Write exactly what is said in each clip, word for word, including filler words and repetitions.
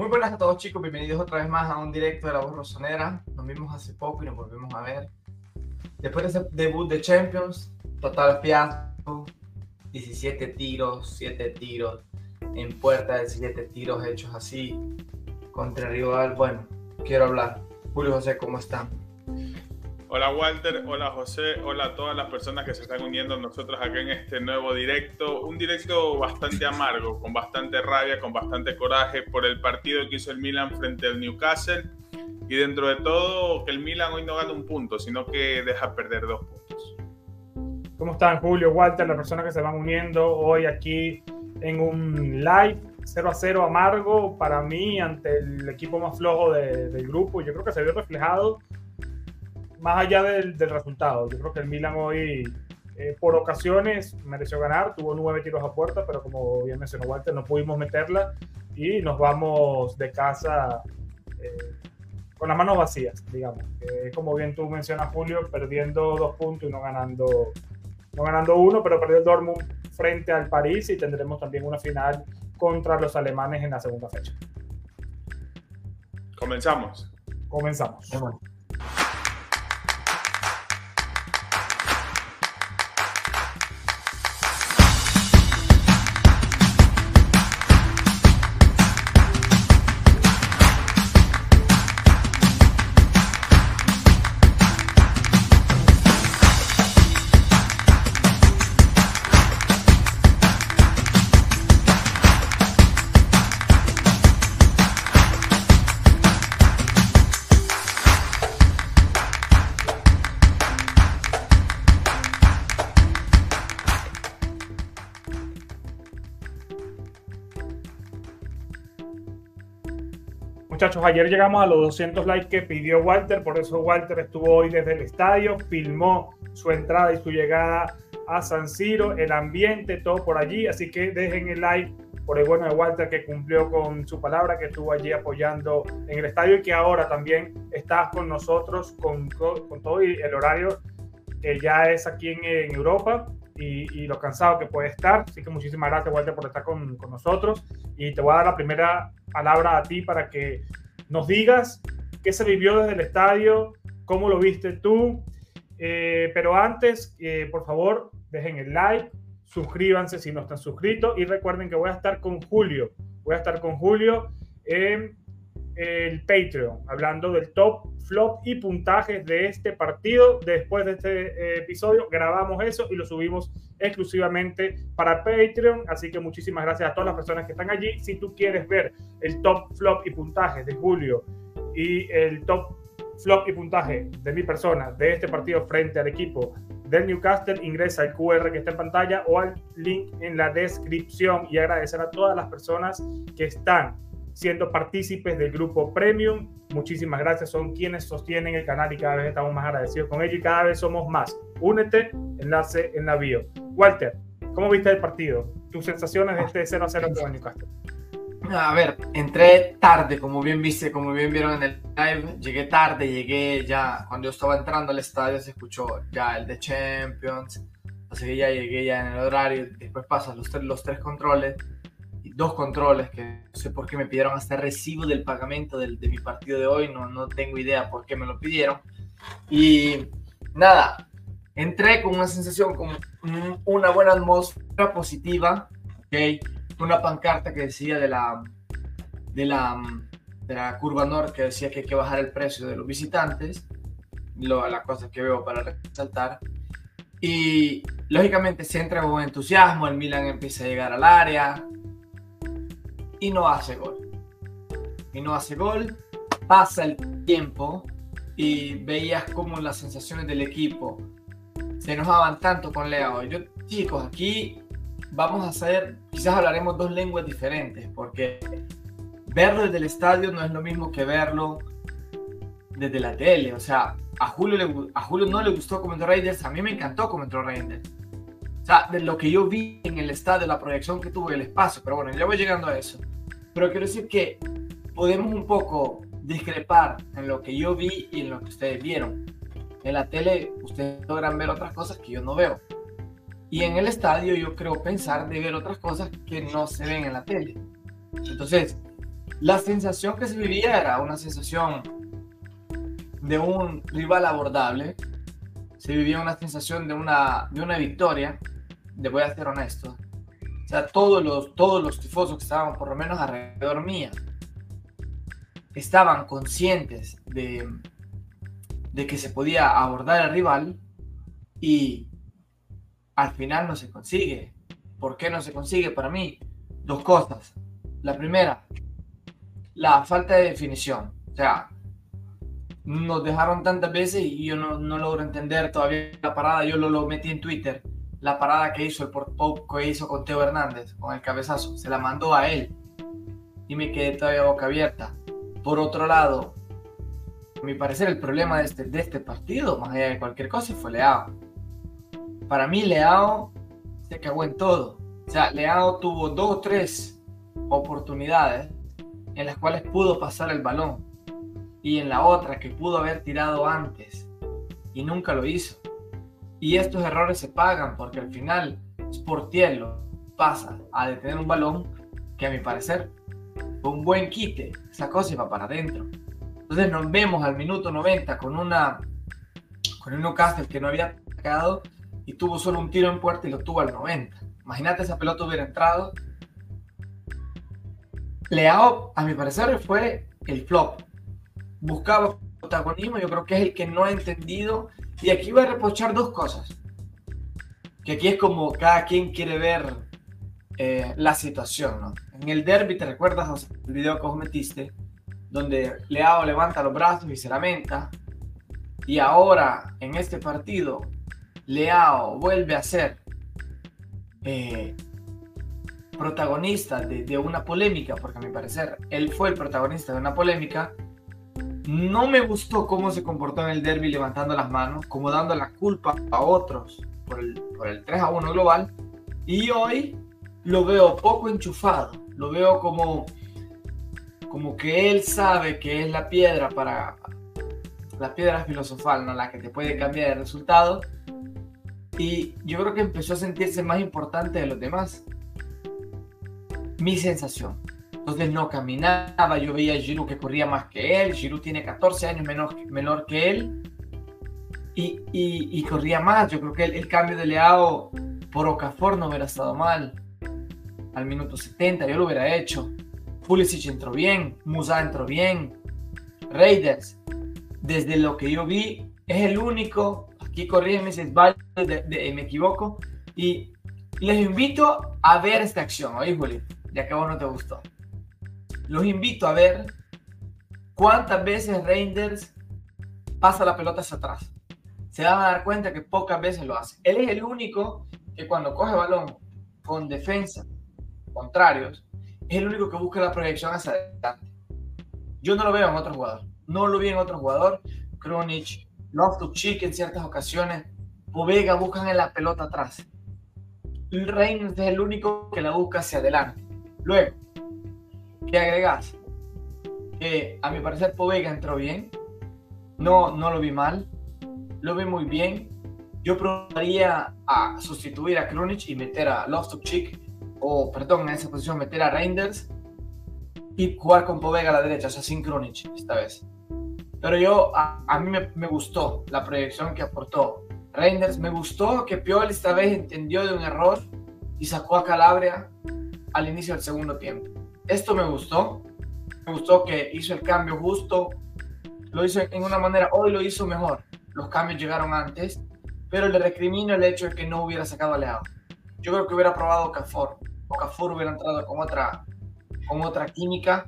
Muy buenas a todos, chicos, bienvenidos otra vez más a un directo de La Voz Rosonera. Nos vimos hace poco y nos volvemos a ver. Después de ese debut de Champions, total fiasco, diecisiete tiros, siete tiros en puerta, diecisiete tiros hechos así contra el rival. Bueno, quiero hablar. Julio José, ¿cómo están? Hola Walter, hola José, hola a todas las personas que se están uniendo a nosotros acá en este nuevo directo. Un directo bastante amargo, con bastante rabia, con bastante coraje por el partido que hizo el Milan frente al Newcastle. Y dentro de todo, que el Milan hoy no gana un punto, sino que deja perder dos puntos. ¿Cómo están, Julio, Walter, las personas que se van uniendo hoy aquí en un live cero a cero amargo para mí ante el equipo más flojo de, del grupo? Yo creo que se vio reflejado más allá del, del resultado. Yo creo que el Milan hoy, eh, por ocasiones, mereció ganar. Tuvo nueve tiros a puerta, pero como bien mencionó Walter, no pudimos meterla y nos vamos de casa eh, con las manos vacías, digamos. Eh, como bien tú mencionas, Julio, perdiendo dos puntos y no ganando, no ganando uno, pero perdió el Dortmund frente al París y tendremos también una final contra los alemanes en la segunda fecha. Comenzamos. Comenzamos. Bueno. Muchachos, ayer llegamos a los doscientos likes que pidió Walter, por eso Walter estuvo hoy desde el estadio, filmó su entrada y su llegada a San Siro, el ambiente, todo por allí, así que dejen el like por el bueno de Walter que cumplió con su palabra, que estuvo allí apoyando en el estadio y que ahora también está con nosotros con, con todo el horario que ya es aquí en, en Europa. Y, y lo cansado que puede estar, así que muchísimas gracias, Walter, por estar con, con nosotros, y te voy a dar la primera palabra a ti para que nos digas qué se vivió desde el estadio, cómo lo viste tú, eh, pero antes, eh, por favor, dejen el like, suscríbanse si no están suscritos y recuerden que voy a estar con Julio, voy a estar con Julio en el Patreon, hablando del top, flop y puntajes de este partido. Después de este eh, episodio grabamos eso y lo subimos exclusivamente para Patreon, así que muchísimas gracias a todas las personas que están allí. Si tú quieres ver el top, flop y puntajes de Julio y el top, flop y puntaje de mi persona de este partido frente al equipo del Newcastle, ingresa al Q R que está en pantalla o al link en la descripción, y agradecer a todas las personas que están siendo partícipes del grupo Premium. Muchísimas gracias, son quienes sostienen el canal y cada vez estamos más agradecidos con ellos y cada vez somos más. Únete, enlace en la bio. Walter, ¿cómo viste el partido? ¿Tus sensaciones de este cero a cero con el Newcastle? A ver, entré tarde, como bien viste, como bien vieron en el live, llegué tarde, llegué ya, cuando yo estaba entrando al estadio se escuchó ya el de Champions, así que ya llegué ya en el horario, después pasan los, los tres controles, dos controles que no sé por qué me pidieron hasta recibo del pagamento del, de mi partido de hoy, no, no tengo idea por qué me lo pidieron. Y nada, entré con una sensación, con una buena atmósfera positiva, ¿okay? Una pancarta que decía de la, de, la, de la curva norte, que decía que hay que bajar el precio de los visitantes, lo, la cosa que veo para resaltar. Y lógicamente se entra con entusiasmo, el Milan empieza a llegar al área, y no hace gol. Y no hace gol. Pasa el tiempo y veías como las sensaciones del equipo se enojaban tanto con Leao. Yo, chicos, aquí vamos a hacer, quizás hablaremos dos lenguas diferentes, porque verlo desde el estadio no es lo mismo que verlo desde la tele. O sea, a Julio, le, a Julio no le gustó cómo entró Reinders, a mí me encantó cómo entró Reinders. O sea, de lo que yo vi en el estadio, la proyección que tuvo el espacio, pero bueno, ya voy llegando a eso. Pero quiero decir que podemos un poco discrepar en lo que yo vi y en lo que ustedes vieron. En la tele ustedes logran ver otras cosas que yo no veo. Y en el estadio yo creo pensar de ver otras cosas que no se ven en la tele. Entonces, la sensación que se vivía era una sensación de un rival abordable, se vivía una sensación de una, de una victoria, de voy a ser honesto. O sea, todos los, todos los tifosos que estaban por lo menos alrededor mía estaban conscientes de, de que se podía abordar al rival y al final no se consigue. ¿Por qué no se consigue? Para mí, dos cosas. La primera, la falta de definición. O sea, nos dejaron tantas veces y yo no, no logro entender todavía la parada. Yo lo, lo metí en Twitter. La parada que hizo el Pop que hizo con Teo Hernández, con el cabezazo, se la mandó a él y me quedé todavía boca abierta. Por otro lado, a mi parecer el problema de este, de este partido, más allá de cualquier cosa, fue Leao. Para mí Leao se cagó en todo. O sea, Leao tuvo dos o tres oportunidades en las cuales pudo pasar el balón y en la otra que pudo haber tirado antes y nunca lo hizo. Y estos errores se pagan porque al final Sportiello pasa a detener un balón que a mi parecer fue un buen quite, esa cosa iba para adentro. Entonces nos vemos al minuto noventa con una con un Newcastle que no había atacado y tuvo solo un tiro en puerta y lo tuvo al noventa. Imagínate esa pelota hubiera entrado. Leao, a mi parecer, fue el flop. Buscaba protagonismo, yo creo que es el que no ha entendido. Y aquí voy a reprochar dos cosas. Que aquí es como cada quien quiere ver eh, la situación, ¿no? En el derbi, ¿te recuerdas, José, el video que vos metiste? Donde Leao levanta los brazos y se lamenta. Y ahora, en este partido, Leao vuelve a ser eh, protagonista de, de una polémica, porque a mi parecer él fue el protagonista de una polémica. No me gustó cómo se comportó en el derbi levantando las manos, como dando la culpa a otros por el, por el tres a uno global. Y hoy lo veo poco enchufado, lo veo como, como que él sabe que es la piedra para la piedra filosofal, ¿no? La que te puede cambiar el resultado. Y yo creo que empezó a sentirse más importante de los demás. Mi sensación. Entonces no caminaba, yo veía a Giroud que corría más que él. Giroud tiene catorce años menor, menor que él y, y, y corría más. Yo creo que el, el cambio de Leao por Okafor no hubiera estado mal. Al minuto setenta yo lo hubiera hecho. Pulisic entró bien, Musa entró bien. Reinders, desde lo que yo vi, es el único. Aquí corrígeme si es válido, de, de, de, me equivoco. Y les invito a ver esta acción, oí, Juli, ya que a vos no te gustó. Los invito a ver cuántas veces Reinders pasa la pelota hacia atrás. Se van a dar cuenta que pocas veces lo hace. Él es el único que cuando coge balón con defensa contrarios, es el único que busca la proyección hacia adelante. Yo no lo veo en otro jugador. No lo vi en otro jugador. Krunic, Loftus-Cheek en ciertas ocasiones. Povega buscan en la pelota atrás. Reinders es el único que la busca hacia adelante. Luego, ¿qué agregas? Que a mi parecer Povega entró bien. No, no lo vi mal. Lo vi muy bien. Yo probaría a sustituir a Krunic y meter a Loftus-Cheek, o perdón, en esa posición meter a Reinders y jugar con Povega a la derecha, o sea, sin Krunic esta vez. Pero yo, a, a mí me, me gustó la proyección que aportó Reinders. Me gustó que Pioli esta vez entendió de un error y sacó a Calabria al inicio del segundo tiempo. Esto me gustó. Me gustó que hizo el cambio justo. Lo hizo en una manera, hoy lo hizo mejor. Los cambios llegaron antes, pero le recrimino el hecho de que no hubiera sacado a Leao. Yo creo que hubiera probado Okafor. Okafor hubiera entrado con otra, con otra química.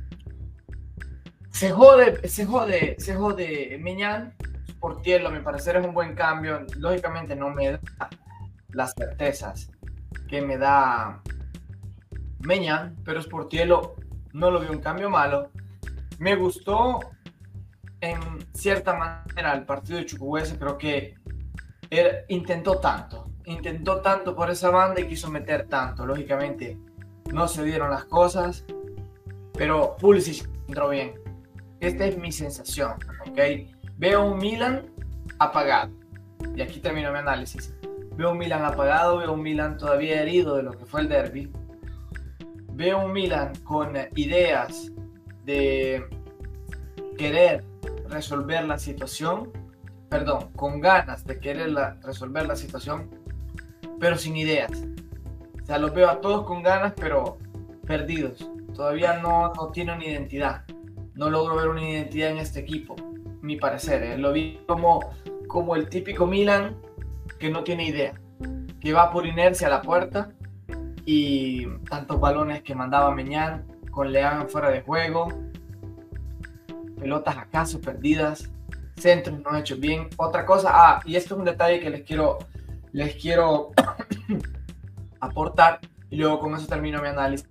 Se jode, se jode, se jode Maignan. Sportiello, a mi parecer, es un buen cambio. Lógicamente no me da las certezas que me da Maignan, pero Sportiello no lo vi un cambio malo. Me gustó en cierta manera el partido de Chukwueze. Creo que él intentó tanto, intentó tanto por esa banda y quiso meter tanto. Lógicamente no se dieron las cosas, pero Pulisic entró bien. Esta es mi sensación, ¿ok? Veo un Milan apagado. Y aquí termino mi análisis. Veo un Milan apagado, veo un Milan todavía herido de lo que fue el derbi. veo un Milan con ideas de querer resolver la situación, perdón, con ganas de querer la, resolver la situación, pero sin ideas. O sea, los veo a todos con ganas, pero perdidos. Todavía no, no tienen una identidad. No logro ver una identidad en este equipo, mi parecer. ¿eh? Lo vi como, como el típico Milan que no tiene idea, que va por inercia a la puerta, y tantos balones que mandaba Meñán con Leán fuera de juego, pelotas acaso perdidas, centros no hechos bien. Otra cosa, ah, y esto es un detalle que les quiero, les quiero aportar, y luego con eso termino mi análisis.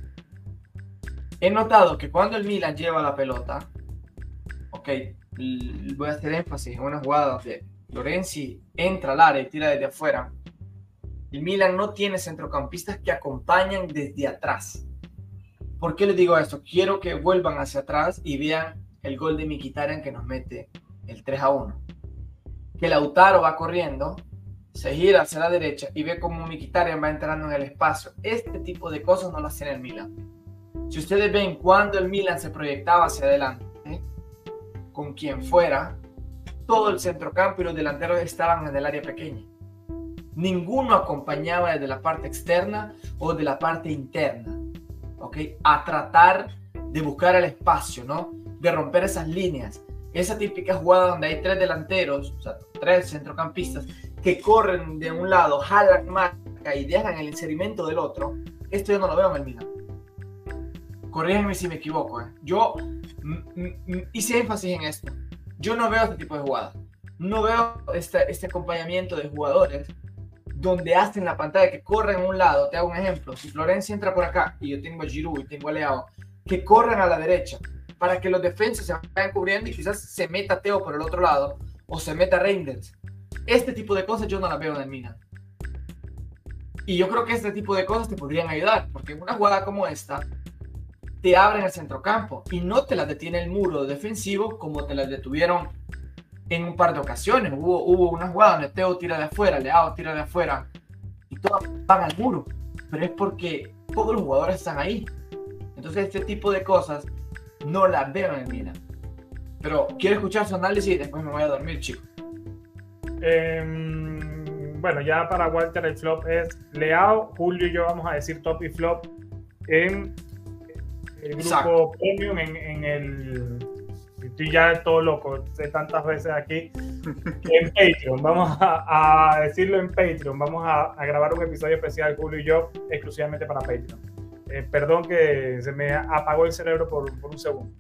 He notado que cuando el Milan lleva la pelota, ok, voy a hacer énfasis en una jugada donde Florenzi entra al área y tira desde afuera, el Milan no tiene centrocampistas que acompañan desde atrás. ¿Por qué les digo esto? Quiero que vuelvan hacia atrás y vean el gol de Mkhitaryan que nos mete el tres a uno. Que Lautaro va corriendo, se gira hacia la derecha y ve cómo Mkhitaryan va entrando en el espacio. Este tipo de cosas no las tiene el Milan. Si ustedes ven cuando el Milan se proyectaba hacia adelante, ¿eh? con quien fuera, todo el centrocampo y los delanteros estaban en el área pequeña. Ninguno acompañaba desde la parte externa o de la parte interna, ¿ok? A tratar de buscar el espacio, ¿no? De romper esas líneas. Esa típica jugada donde hay tres delanteros, o sea, tres centrocampistas que corren de un lado, jalan marca y dejan el inserimento del otro. Esto yo no lo veo en el Milan. Corríganme si me equivoco, ¿eh? Yo hice énfasis en esto. Yo no veo este tipo de jugadas. No veo este, este acompañamiento de jugadores donde hacen la pantalla, que corren a un lado. Te hago un ejemplo. Si Florenzi entra por acá y yo tengo a Giroud y tengo a Leao, que corran a la derecha para que los defensas se vayan cubriendo y quizás se meta Teo por el otro lado o se meta Reinders. Este tipo de cosas yo no las veo en el Milan. Y yo creo que este tipo de cosas te podrían ayudar, porque en una jugada como esta te abren el centrocampo y no te las detiene el muro defensivo como te las detuvieron en un par de ocasiones. Hubo, hubo una jugada donde Teo tira de afuera, Leao tira de afuera y todos van al muro, pero es porque todos los jugadores están ahí. Entonces este tipo de cosas no las veo en el Milan. Pero quiero escuchar su análisis y después me voy a dormir, chicos. Eh, bueno, ya para Walter el flop es Leao. Julio y yo vamos a decir top y flop en el grupo Exacto. Premium, en, en el... Estoy ya todo loco, sé tantas veces aquí. En Patreon, vamos a, a decirlo en Patreon. Vamos a, a grabar un episodio especial, Julio y yo, exclusivamente para Patreon. Eh, perdón que se me apagó el cerebro por, por un segundo.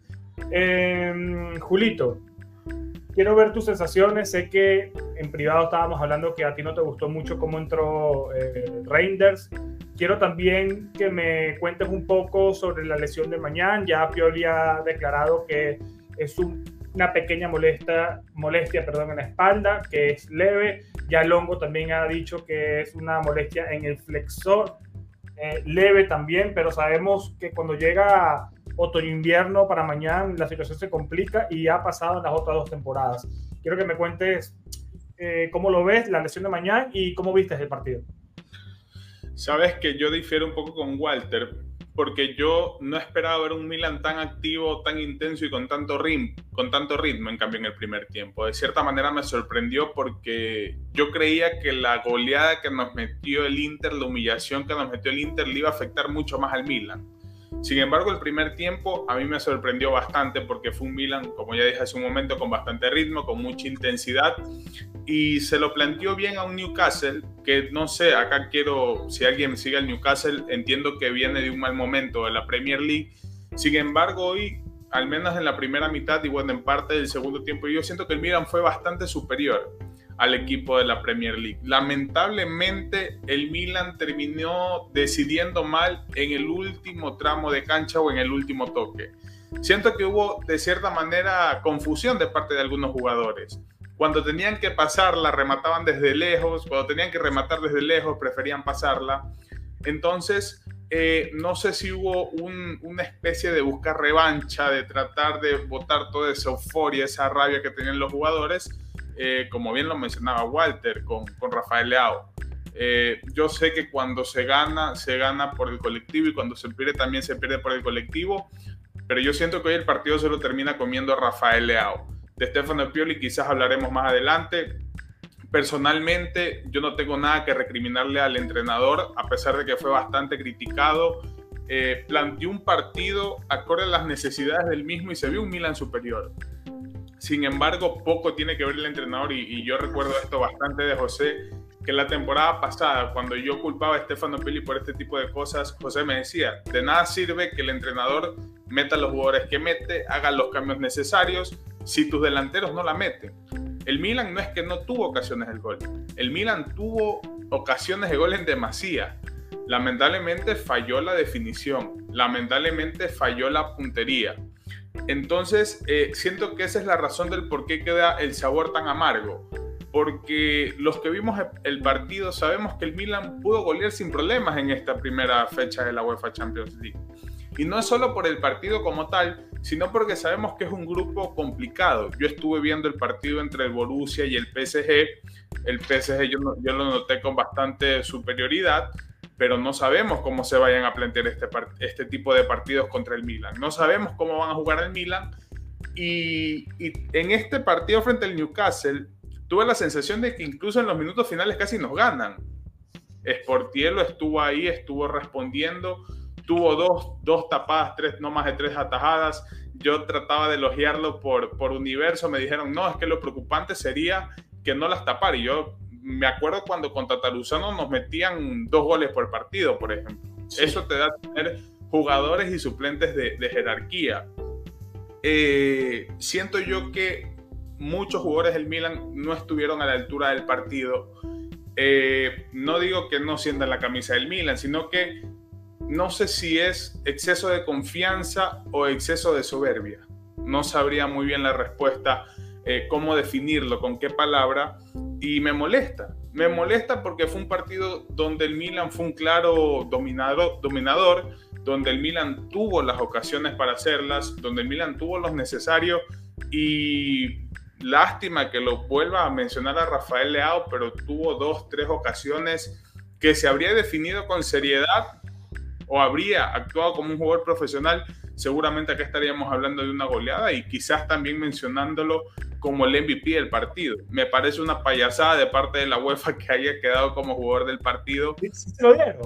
Eh, Julito, quiero ver tus sensaciones. Sé que en privado estábamos hablando que a ti no te gustó mucho cómo entró eh, Reinders. Quiero también que me cuentes un poco sobre la lesión de Mañán. Ya Pioli ha declarado que es un, una pequeña molestia, molestia perdón, en la espalda, que es leve. Ya Longo también ha dicho que es una molestia en el flexor, eh, leve también, pero sabemos que cuando llega otoño-invierno para Mañán la situación se complica y ha pasado en las otras dos temporadas. Quiero que me cuentes eh, cómo lo ves, la lesión de Mañán, y cómo viste el partido. Sabes que yo difiero un poco con Walter, porque yo no esperaba ver un Milan tan activo, tan intenso y con tanto, rim, con tanto ritmo, en cambio, en el primer tiempo. De cierta manera me sorprendió porque yo creía que la goleada que nos metió el Inter, la humillación que nos metió el Inter, le iba a afectar mucho más al Milan. Sin embargo, el primer tiempo a mí me sorprendió bastante porque fue un Milan, como ya dije hace un momento, con bastante ritmo, con mucha intensidad, y se lo planteó bien a un Newcastle que, no sé, acá quiero, si alguien sigue al Newcastle, entiendo que viene de un mal momento de la Premier League. Sin embargo, hoy, al menos en la primera mitad y bueno, en parte del segundo tiempo, yo siento que el Milan fue bastante superior al equipo de la Premier League. Lamentablemente, el Milan terminó decidiendo mal en el último tramo de cancha o en el último toque. Siento que hubo, de cierta manera, confusión de parte de algunos jugadores. Cuando tenían que pasarla, remataban desde lejos. Cuando tenían que rematar desde lejos, preferían pasarla. Entonces, eh, no sé si hubo un, una especie de buscar revancha, de tratar de botar toda esa euforia, esa rabia que tenían los jugadores, Eh, como bien lo mencionaba Walter, con, con Rafael Leao. Eh, yo sé que cuando se gana, se gana por el colectivo, y cuando se pierde también se pierde por el colectivo, pero yo siento que hoy el partido se lo termina comiendo Rafael Leao. De Stefano Pioli quizás hablaremos más adelante. Personalmente, yo no tengo nada que recriminarle al entrenador, a pesar de que fue bastante criticado. Eh, planteó un partido acorde a las necesidades del mismo y se vio un Milan superior. Sin embargo, poco tiene que ver el entrenador, y, y yo recuerdo esto bastante de José, que la temporada pasada, cuando yo culpaba a Stefano Pioli por este tipo de cosas, José me decía, de nada sirve que el entrenador meta los jugadores que mete, haga los cambios necesarios, si tus delanteros no la meten. El Milan no es que no tuvo ocasiones de gol, el Milan tuvo ocasiones de gol en demasía. Lamentablemente falló la definición, lamentablemente falló la puntería. Entonces, eh, siento que esa es la razón del por qué queda el sabor tan amargo. Porque los que vimos el partido sabemos que el Milan pudo golear sin problemas en esta primera fecha de la UEFA Champions League. Y no es solo por el partido como tal, sino porque sabemos que es un grupo complicado. Yo estuve viendo el partido entre el Borussia y el P S G. El P S G yo, yo lo noté con bastante superioridad, pero no sabemos cómo se vayan a plantear este, este tipo de partidos contra el Milan. No sabemos cómo van a jugar el Milan. Y, y en este partido frente al Newcastle, tuve la sensación de que incluso en los minutos finales casi nos ganan. Sportiello estuvo ahí, estuvo respondiendo, tuvo dos, dos tapadas, tres, no más de tres atajadas. Yo trataba de elogiarlo por, por universo, me dijeron, no, es que lo preocupante sería que no las tapara. Y yo me acuerdo cuando contra Taruzano nos metían dos goles por partido, por ejemplo. Sí. Eso te da a tener jugadores y suplentes de, de jerarquía. Eh, siento yo que muchos jugadores del Milan no estuvieron a la altura del partido. Eh, no digo que no sientan la camisa del Milan, sino que no sé si es exceso de confianza o exceso de soberbia. No sabría muy bien la respuesta, eh, cómo definirlo, con qué palabra, y me molesta. Me molesta porque fue un partido donde el Milan fue un claro dominador, dominador, donde el Milan tuvo las ocasiones para hacerlas, donde el Milan tuvo los necesarios, y lástima que lo vuelva a mencionar a Rafael Leao, pero tuvo dos, tres ocasiones que se habría definido con seriedad o habría actuado como un jugador profesional. Seguramente acá estaríamos hablando de una goleada y quizás también mencionándolo como el M V P del partido. Me parece una payasada de parte de la UEFA que haya quedado como jugador del partido. ¿Sí se lo dieron?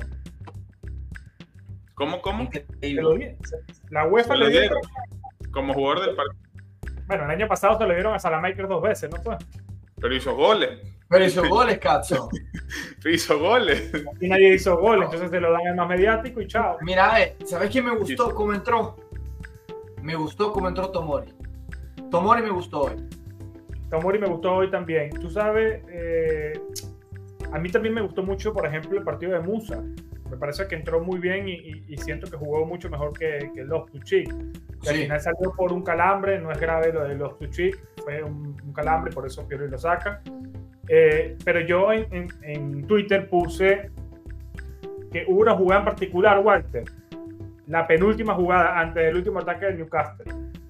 ¿Cómo, cómo? Se lo dieron. La UEFA se le lo dieron dieron como jugador del partido. Bueno, el año pasado se lo dieron a Salamakers dos veces, ¿no fue? Pero hizo goles. Pero hizo goles, Cazzo. hizo goles. Y nadie hizo goles, entonces se lo dan al más mediático y chao. Mira, eh, ¿sabes quién me gustó cómo entró? Me gustó cómo entró Tomori. Tomori me gustó hoy. Tomori me gustó hoy también. Tú sabes, eh, a mí también me gustó mucho, por ejemplo, el partido de Musa. Me parece que entró muy bien y, y, y siento que jugó mucho mejor que, que Loftus-Cheek. Sí. Al final salió por un calambre, no es grave lo de Loftus-Cheek, fue un, un calambre, por eso Pioli lo saca. Eh, pero yo en, en, en Twitter puse que hubo una jugada en particular, Walter, la penúltima jugada antes del último ataque del Newcastle,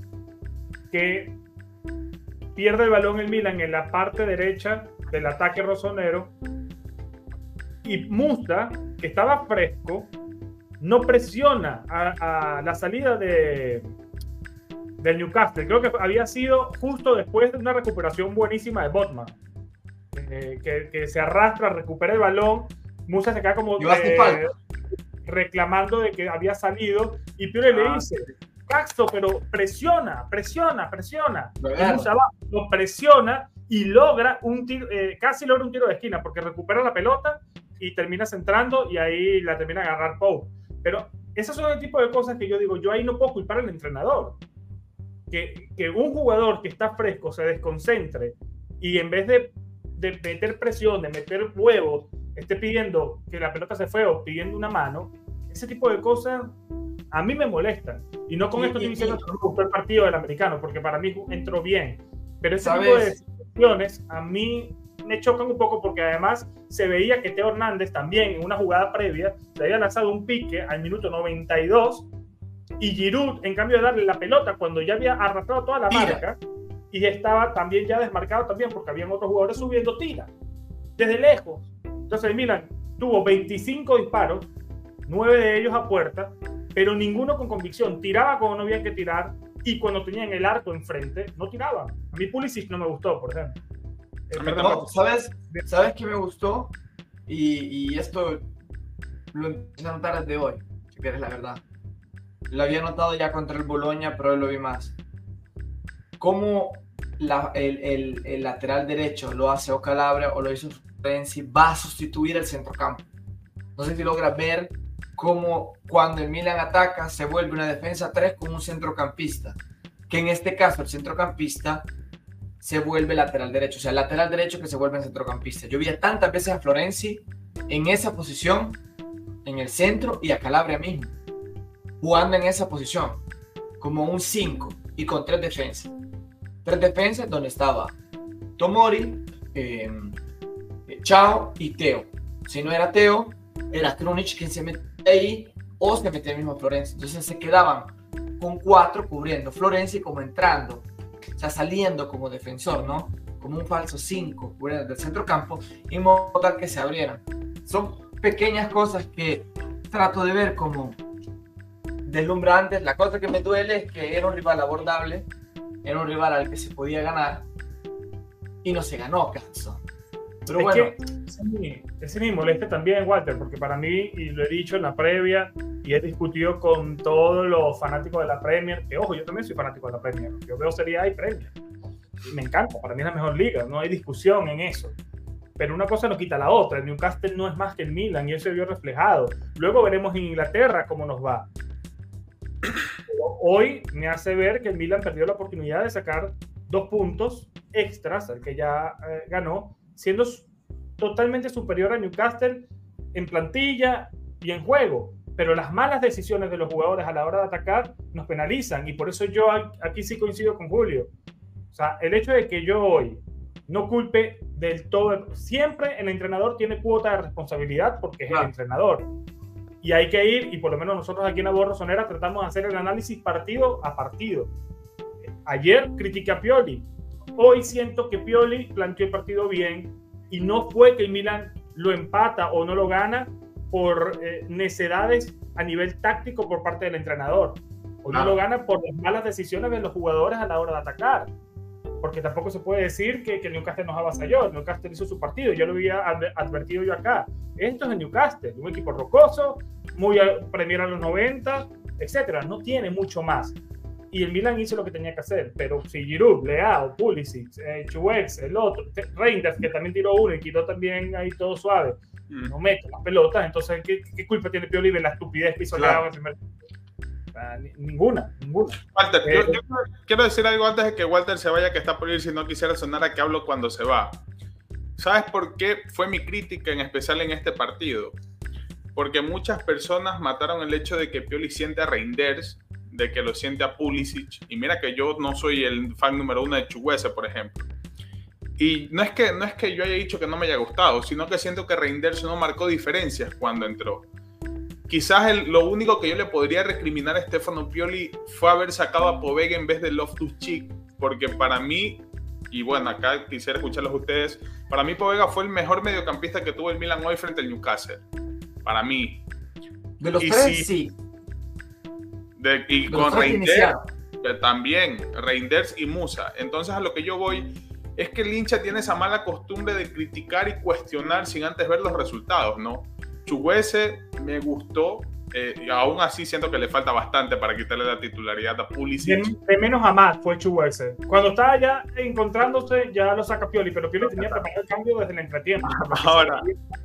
que pierde el balón el Milan en la parte derecha del ataque rosonero y Musa, que estaba fresco, no presiona a, a la salida de, del Newcastle. Creo que había sido justo después de una recuperación buenísima de Botman, eh, que, que se arrastra, recupera el balón, Musa se queda como eh, reclamando de que había salido y Pioli ah. le dice, Caxto, pero presiona, presiona, presiona. Y Musa va, lo presiona y logra un tiro, eh, casi logra un tiro de esquina porque recupera la pelota y termina centrando y ahí la termina a agarrar Pau. Pero esos son el tipo de cosas que yo digo, yo ahí no puedo culpar al entrenador. Que, que un jugador que está fresco se desconcentre y en vez de, de meter presión, de meter huevos, esté pidiendo que la pelota se fue o pidiendo una mano, ese tipo de cosas a mí me molestan. Y no con y, esto estoy diciendo que no me gustó el partido del americano, porque para mí entró bien. Pero ese ¿sabes? Tipo de situaciones a mí me chocan un poco porque además se veía que Teo Hernández también en una jugada previa se había lanzado un pique al minuto noventa y dos y Giroud, en cambio de darle la pelota cuando ya había arrastrado toda la marca y estaba también ya desmarcado también porque habían otros jugadores subiendo, tira desde lejos. Entonces Milan tuvo veinticinco disparos, nueve de ellos a puerta, pero ninguno con convicción. Tiraba cuando no había que tirar y cuando tenían el arco enfrente, no tiraban. A mí Pulisic no me gustó, por ejemplo. No, ¿sabes, ¿Sabes qué me gustó? Y, y esto lo empecé a notar desde hoy, si quieres la verdad. Lo había notado ya contra el Bologna, pero hoy lo vi más. Cómo la, el, el, el lateral derecho lo hace o Calabria o lo hizo Florenzi, va a sustituir el centrocampo. No sé si logras ver cómo cuando el Milan ataca se vuelve una defensa tres con un centrocampista, que en este caso el centrocampista se vuelve lateral derecho, o sea, el lateral derecho que se vuelve centrocampista. Yo vi tantas veces a Florenzi en esa posición, en el centro, y a Calabria mismo, jugando en esa posición, como un cinco y con tres defensas. Tres defensas donde estaba Tomori, eh, Chao y Teo. Si no era Teo, era Krunic quien se metía ahí, o se metía el mismo Florenzi. Entonces se quedaban con cuatro cubriendo, Florenzi como entrando, o sea, saliendo como defensor, ¿no? Como un falso cinco cubriendo del centrocampo, y modo tal que se abrieran. Son pequeñas cosas que trato de ver como deslumbrantes. La cosa que me duele es que era un rival abordable, era un rival al que se podía ganar, y no se ganó, caso. Pero es bueno. Que, ese me molesta también, Walter, porque para mí, y lo he dicho en la previa, y he discutido con todos los fanáticos de la Premier, que ojo, yo también soy fanático de la Premier, yo veo Serie A y Premier, y me encanta, para mí es la mejor liga, no hay discusión en eso. Pero una cosa no quita la otra, el Newcastle no es más que el Milan, y eso se vio reflejado. Luego veremos en Inglaterra cómo nos va. Pero hoy me hace ver que el Milan perdió la oportunidad de sacar dos puntos extras al que ya eh, ganó, siendo totalmente superior a Newcastle en plantilla y en juego, pero las malas decisiones de los jugadores a la hora de atacar nos penalizan, y por eso yo aquí sí coincido con Julio. O sea, el hecho de que yo hoy no culpe del todo, siempre el entrenador tiene cuota de responsabilidad porque es el entrenador, y hay que ir, y por lo menos nosotros aquí en La Voz Rosonera tratamos de hacer el análisis partido a partido. Ayer critiqué a Pioli, hoy siento que Pioli planteó el partido bien, y no fue que el Milan lo empata o no lo gana por eh, necedades a nivel táctico por parte del entrenador, o no, no lo gana por las malas decisiones de los jugadores a la hora de atacar, porque tampoco se puede decir que, que el Newcastle nos avasalló. El Newcastle hizo su partido, yo lo había advertido yo acá. Esto es el Newcastle, un equipo rocoso, muy Premier a los noventa, etcétera, no tiene mucho más. Y el Milan hizo lo que tenía que hacer, pero si Giroud, Leao, Pulisic, eh, Chuex, el otro, Reinders, que también tiró uno y quitó también ahí todo suave, mm. no mete las pelotas, entonces ¿qué, qué culpa tiene Pioli de la estupidez que hizo Leao en el primer tiempo? Uh, ninguna, ninguna. Walter, eh, yo, yo quiero decir algo antes de que Walter se vaya, que está por ir, si no quisiera sonar a que hablo cuando se va. ¿Sabes por qué fue mi crítica en especial en este partido? Porque muchas personas mataron el hecho de que Pioli siente a Reinders, de que lo siente a Pulisic, y mira que yo no soy el fan número uno de Chukwueze, por ejemplo. Y no es que, no es que yo haya dicho que no me haya gustado, sino que siento que Reinders no marcó diferencias cuando entró. Quizás el, lo único que yo le podría recriminar a Stefano Pioli fue haber sacado a Povega en vez de Loftus-Cheek, porque para mí, y bueno, acá quisiera escucharlos ustedes, para mí Povega fue el mejor mediocampista que tuvo el Milan hoy frente al Newcastle. Para mí. De los y tres, si, sí. De, y de con Reinders también, Reinders y Musa. Entonces a lo que yo voy es que el hincha tiene esa mala costumbre de criticar y cuestionar sin antes ver los resultados, ¿no? Chukwueze me gustó, eh, y aún así siento que le falta bastante para quitarle la titularidad a Pulisic. De, de menos a más fue Chukwueze. Cuando estaba ya encontrándose, ya lo saca Pioli, pero Pioli tenía preparado el cambio desde el entretiempo. Ahora,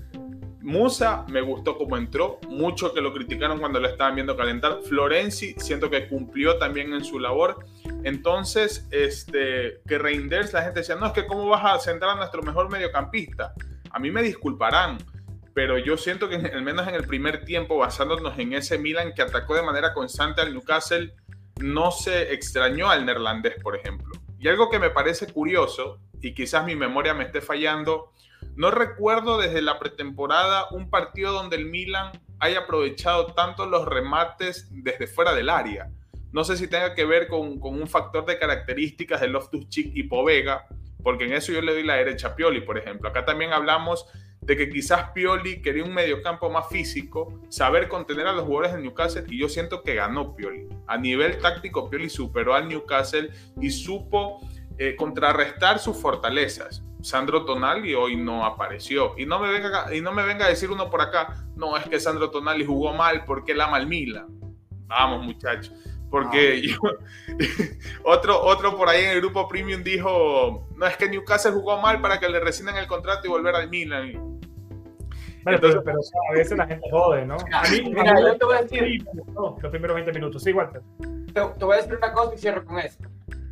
Musa me gustó como entró, mucho que lo criticaron cuando lo estaban viendo calentar. Florenzi siento que cumplió también en su labor. Entonces, este, que Reinders, la gente decía, no, es que cómo vas a centrar a nuestro mejor mediocampista. A mí me disculparán, pero yo siento que al menos en el primer tiempo, basándonos en ese Milan que atacó de manera constante al Newcastle, no se extrañó al neerlandés, por ejemplo. Y algo que me parece curioso, y quizás mi memoria me esté fallando, no recuerdo desde la pretemporada un partido donde el Milan haya aprovechado tanto los remates desde fuera del área. No sé si tenga que ver con, con un factor de características de Loftus-Cheek y Povega, porque en eso yo le doy la derecha a Pioli, por ejemplo. Acá también hablamos de que quizás Pioli quería un mediocampo más físico, saber contener a los jugadores del Newcastle, y yo siento que ganó Pioli. A nivel táctico, Pioli superó al Newcastle y supo eh, contrarrestar sus fortalezas. Sandro Tonali hoy no apareció. Y no, me venga, y no me venga a decir uno por acá, no, es que Sandro Tonali jugó mal porque él ama al Milan. Vamos, muchachos. Porque no. yo, otro, otro por ahí en el grupo Premium dijo, no, es que Newcastle jugó mal para que le rescindan el contrato y volver al Milan. Bueno, entonces, pero, pero a veces la gente jode, ¿no? A mí, mira, a mí, yo te voy a decir no, los primeros veinte minutos. Sí, Walter. Te, te voy a decir una cosa y cierro con esto.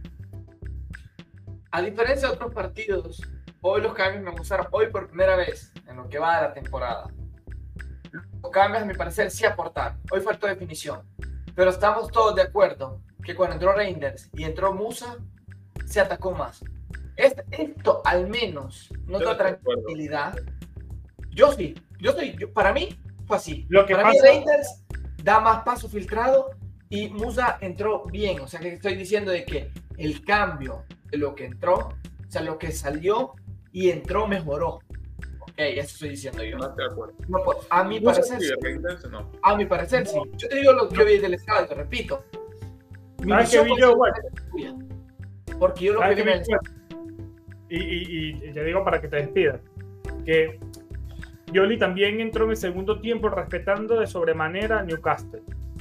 A diferencia de otros partidos, hoy los cambios me gustaron. Hoy por primera vez en lo que va de la temporada, los cambios a mi parecer sí aportaron. Hoy faltó definición, pero estamos todos de acuerdo que cuando entró Reinders y entró Musa, se atacó más. Este, esto al menos nos da tranquilidad. Yo sí, yo estoy, yo, para mí fue así. Lo que para pasa... mí Reinders da más paso filtrado y Musa entró bien. O sea que estoy diciendo de que el cambio de lo que entró, o sea, lo que salió y entró mejoró. Ok, eso estoy diciendo yo. No estoy de acuerdo. No, pues, a mi Musa parecer sí, sí. Reinders, no. A mi parecer sí. Yo te digo lo que yo vi del estadio, te repito. Mi ¿Sabes qué vi yo, Walter? Porque yo lo que vi en el estadio. Y, y, y te digo para que te despidas, que Pioli también entró en el segundo tiempo respetando de sobremanera a Newcastle.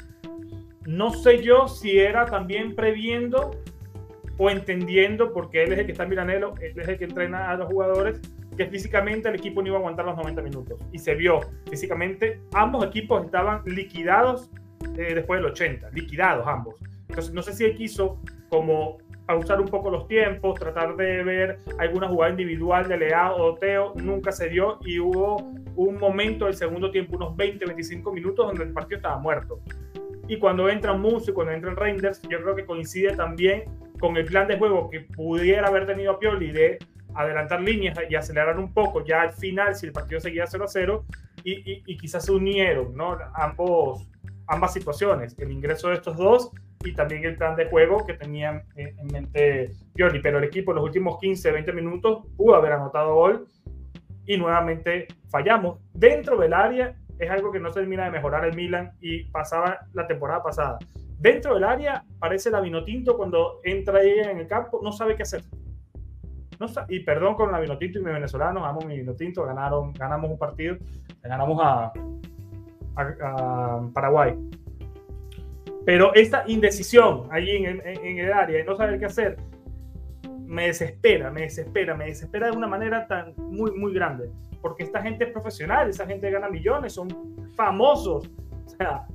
No sé yo si era también previendo o entendiendo, porque él es el que está en Milanelo, él es el que entrena a los jugadores, que físicamente el equipo no iba a aguantar los noventa minutos. Y se vio, físicamente, ambos equipos estaban liquidados eh, después del ochenta, liquidados ambos. Entonces, no sé si él quiso como pausar un poco los tiempos, tratar de ver alguna jugada individual de Leao o Teo, nunca se dio y hubo un momento del segundo tiempo, unos veinte a veinticinco minutos, donde el partido estaba muerto. Y cuando entran Musa y cuando entran Reinders, yo creo que coincide también con el plan de juego que pudiera haber tenido a Pioli de adelantar líneas y acelerar un poco ya al final si el partido seguía cero a cero y, y, y quizás se unieron, ¿no? Ambos, ambas situaciones, el ingreso de estos dos y también el plan de juego que tenían en mente Pioli, pero el equipo en los últimos quince a veinte minutos pudo haber anotado gol y nuevamente fallamos. Dentro del área es algo que no se termina de mejorar el Milan y pasaba la temporada pasada. Dentro del área parece la Vinotinto cuando entra ella en el campo, no sabe qué hacer. No sabe, y perdón con la Vinotinto y mis venezolanos, amo mi Vinotinto, ganaron, ganamos un partido, ganamos a, a, a Paraguay. Pero esta indecisión allí en, en, en el área y no saber qué hacer, me desespera, me desespera, me desespera de una manera tan muy, muy grande. Porque esta gente es profesional, esa gente gana millones, son famosos. O sea,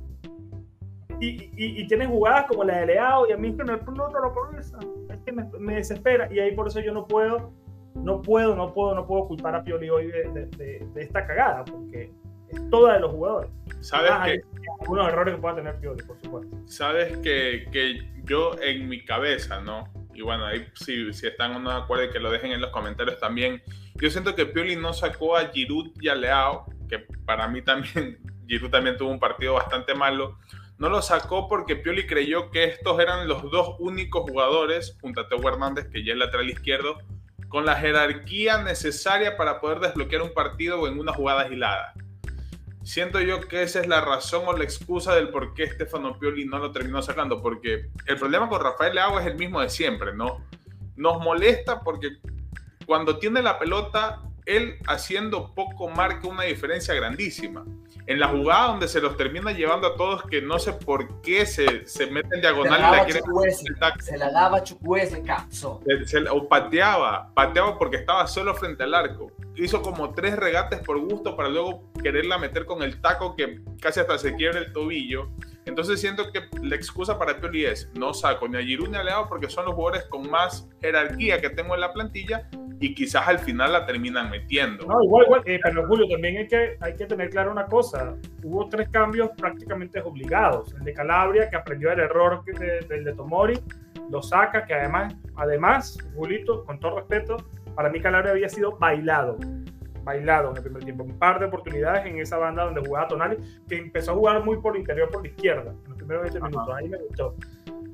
y, y, y tienen jugadas como la de Leao y a mí es que no explota la cabeza. Es que me, me desespera y ahí por eso yo no puedo, no puedo, no puedo, no puedo culpar a Pioli hoy de, de, de, de esta cagada, porque es toda de los jugadores. ¿Sabes ah, que hay algunos errores que pueda tener Pioli, por supuesto? Sabes que, que yo en mi cabeza, ¿no? Y bueno, ahí si, si están o no de acuerdo, que lo dejen en los comentarios también. Yo siento que Pioli no sacó a Giroud y a Leao, que para mí también, Giroud también tuvo un partido bastante malo. No lo sacó porque Pioli creyó que estos eran los dos únicos jugadores, junto a Teo Hernández, que ya es lateral izquierdo, con la jerarquía necesaria para poder desbloquear un partido o en una jugada agilada. Siento yo que esa es la razón o la excusa del por qué Stefano Pioli no lo terminó sacando, porque el problema con Rafael Leao es el mismo de siempre, ¿no? Nos molesta porque cuando tiene la pelota, él haciendo poco marca una diferencia grandísima. En la jugada donde se los termina llevando a todos, que no sé por qué se, se mete en diagonal y la quiere se la daba a Chukwueze, cazzo. Se, se, o pateaba, pateaba porque estaba solo frente al arco. Hizo como tres regates por gusto para luego quererla meter con el taco que casi hasta se quiebra el tobillo. Entonces siento que la excusa para Pioli es no saco ni a Giroud ni a Leao porque son los jugadores con más jerarquía que tengo en la plantilla y quizás al final la terminan metiendo. No, igual, igual eh, pero Julio, también hay que, hay que tener claro una cosa. Hubo tres cambios prácticamente obligados. El de Calabria, que aprendió el error del de, de, de Tomori, lo saca, que además, además, Julito, con todo respeto, para mí Calabria había sido bailado. Bailado en el primer tiempo. Un par de oportunidades en esa banda donde jugaba Tonali, que empezó a jugar muy por interior, por la izquierda, en los primeros veinte minutos. Ahí me gustó.